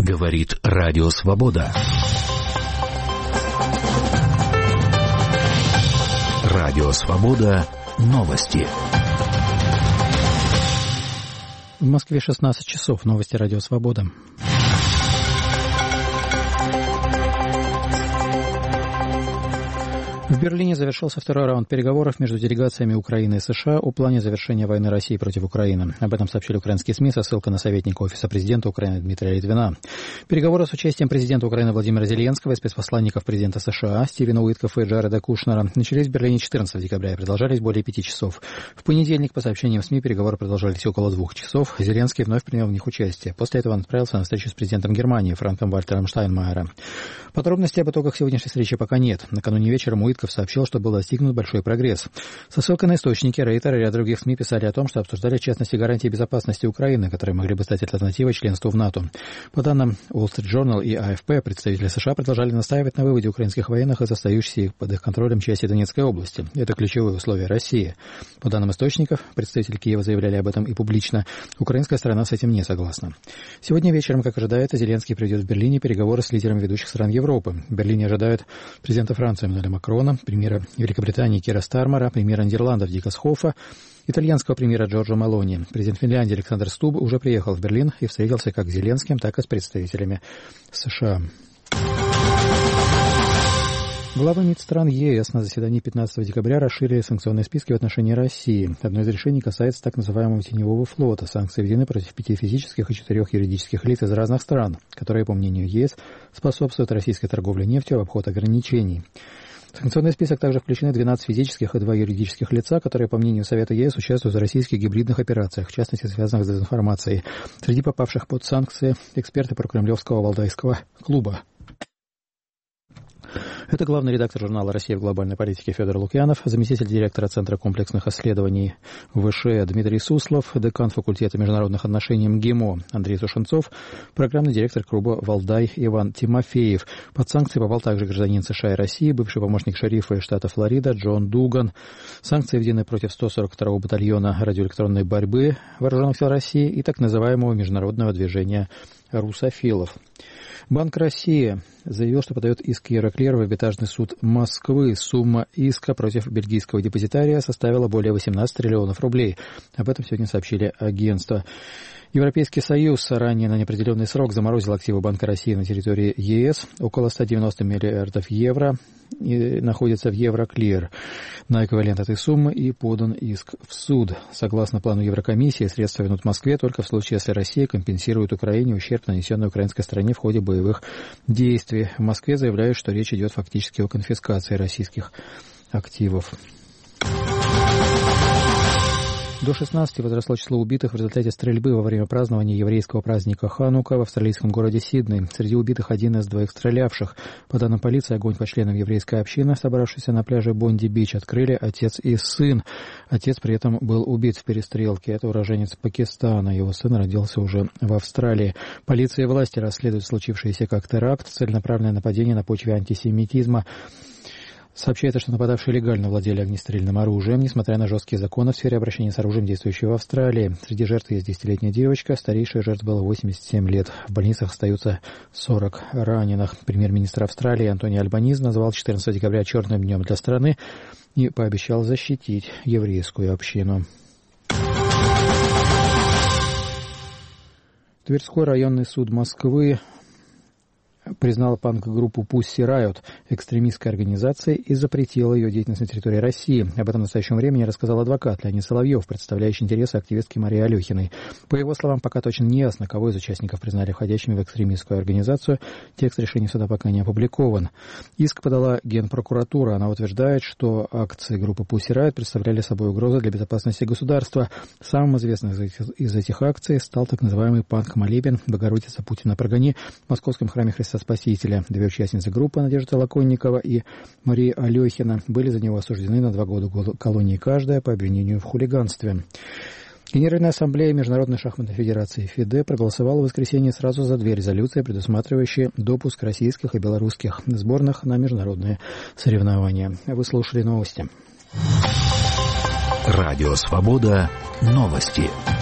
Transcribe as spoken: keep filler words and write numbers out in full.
Говорит Радио Свобода. Радио Свобода. Новости. В Москве шестнадцать часов. Новости Радио Свобода. В Берлине завершился второй раунд переговоров между делегациями Украины и США о плане завершения войны России против Украины. Об этом сообщили украинские СМИ со ссылкой на советника Офиса президента Украины Дмитрия Литвина. Переговоры с участием президента Украины Владимира Зеленского и спецпосланников президента США Стивена Уиткофа и Джареда Кушнера начались в Берлине четырнадцатого декабря и продолжались более пяти часов. В понедельник, по сообщениям СМИ, переговоры продолжались около двух часов. Зеленский вновь принял в них участие. После этого он отправился на встречу с президентом Германии Франком Вальтером Штайнмайером. Подробностей об итогах сегодняшней встречи пока нет. Накануне вечером Уиткоф сообщил, что был достигнут большой прогресс. Со ссылкой на источники, Рейтер и ряд других СМИ писали о том, что обсуждали в частности гарантии безопасности Украины, которые могли бы стать альтернативой членству в НАТО. По данным Wall Street Journal и эй эф пи, представители США продолжали настаивать на выводе украинских военных из остающейся под их контролем части Донецкой области. Это ключевое условие России. По данным источников, представители Киева заявляли об этом и публично. Украинская сторона с этим не согласна. Сегодня вечером, как ожидается, Зеленский проведет в Берлине переговоры с лидерами ведущих стран Европы. В Берлине ожидают президента Франции Эммануэля Макрона, премьера Великобритании Кира Стармера, премьера Нидерландов Дика Схофа, итальянского премьера Джорджо Мелони. Президент Финляндии Александр Стуб уже приехал в Берлин и встретился как с Зеленским, так и с представителями США. Главы МИД стран ЕС на заседании пятнадцатого декабря расширили санкционные списки в отношении России. Одно из решений касается так называемого теневого флота. Санкции введены против пяти физических и четырех юридических лиц из разных стран, которые, по мнению ЕС, способствуют российской торговле нефтью в обход ограничений. В санкционный список также включены двенадцать физических и два юридических лица, которые, по мнению Совета ЕС, участвуют в российских гибридных операциях, в частности, связанных с дезинформацией. Среди попавших под санкции эксперты прокремлевского Валдайского клуба. Это главный редактор журнала «Россия в глобальной политике» Федор Лукьянов, заместитель директора Центра комплексных исследований ВШЭ Дмитрий Суслов, декан факультета международных отношений МГИМО Андрей Сушенцов, программный директор клуба «Валдай» Иван Тимофеев. Под санкции попал также гражданин США и России, бывший помощник шерифа из штата Флорида Джон Дуган. Санкции введены против сто сорок второго батальона радиоэлектронной борьбы Вооруженных сил России и так называемого международного движения русофилов. Банк России заявил, что подает иск Евроклир в арбитражный суд Москвы. Сумма иска против бельгийского депозитария составила более восемнадцати триллионов рублей. Об этом сегодня сообщили агентства. Европейский Союз ранее на неопределенный срок заморозил активы Банка России на территории ЕС. Около ста девяноста миллиардов евро и находится в Евроклир. На эквивалент этой суммы и подан иск в суд. Согласно плану Еврокомиссии, средства вернут Москве только в случае, если Россия компенсирует Украине ущерб, нанесенный украинской стороне в ходе боевых действий. В Москве заявляют, что речь идет фактически о конфискации российских активов. До шестнадцати возросло число убитых в результате стрельбы во время празднования еврейского праздника Ханука в австралийском городе Сидней. Среди убитых один из двоих стрелявших. По данным полиции, огонь по членам еврейской общины, собравшейся на пляже Бонди-Бич, открыли отец и сын. Отец при этом был убит в перестрелке. Это уроженец Пакистана. Его сын родился уже в Австралии. Полиция и власти расследуют случившееся как теракт, целенаправленное нападение на почве антисемитизма. Сообщается, что нападавшие легально владели огнестрельным оружием, несмотря на жесткие законы в сфере обращения с оружием, действующие в Австралии. Среди жертв есть десятилетняя девочка, старейшая жертва была восемьдесят семь лет. В больницах остаются сорок раненых. Премьер-министр Австралии Антони Альбанизи назвал четырнадцатого декабря черным днем для страны и пообещал защитить еврейскую общину. Тверской районный суд Москвы признала панк-группу Pussy Riot экстремистской организацией и запретила ее деятельность на территории России. Об этом в настоящем времени рассказал адвокат Леонид Соловьев, представляющий интересы активистки Марии Алехиной. По его словам, пока точно не ясно, кого из участников признали входящими в экстремистскую организацию. Текст решения суда пока не опубликован. Иск подала Генпрокуратура. Она утверждает, что акции группы Pussy Riot представляли собой угрозу для безопасности государства. Самым известным из этих, из этих акций стал так называемый панк-молебен «Богородица Путина прогони» в Московском храме Христа Спасителя. Две участницы группы, Надежда Лаконникова и Мария Алехина, были за него осуждены на два года колонии каждая по обвинению в хулиганстве. Генеральная ассамблея Международной шахматной федерации ФИДЕ проголосовала в воскресенье сразу за две резолюции, предусматривающие допуск российских и белорусских сборных на международные соревнования. Вы слушали новости. Радио Свобода. Новости.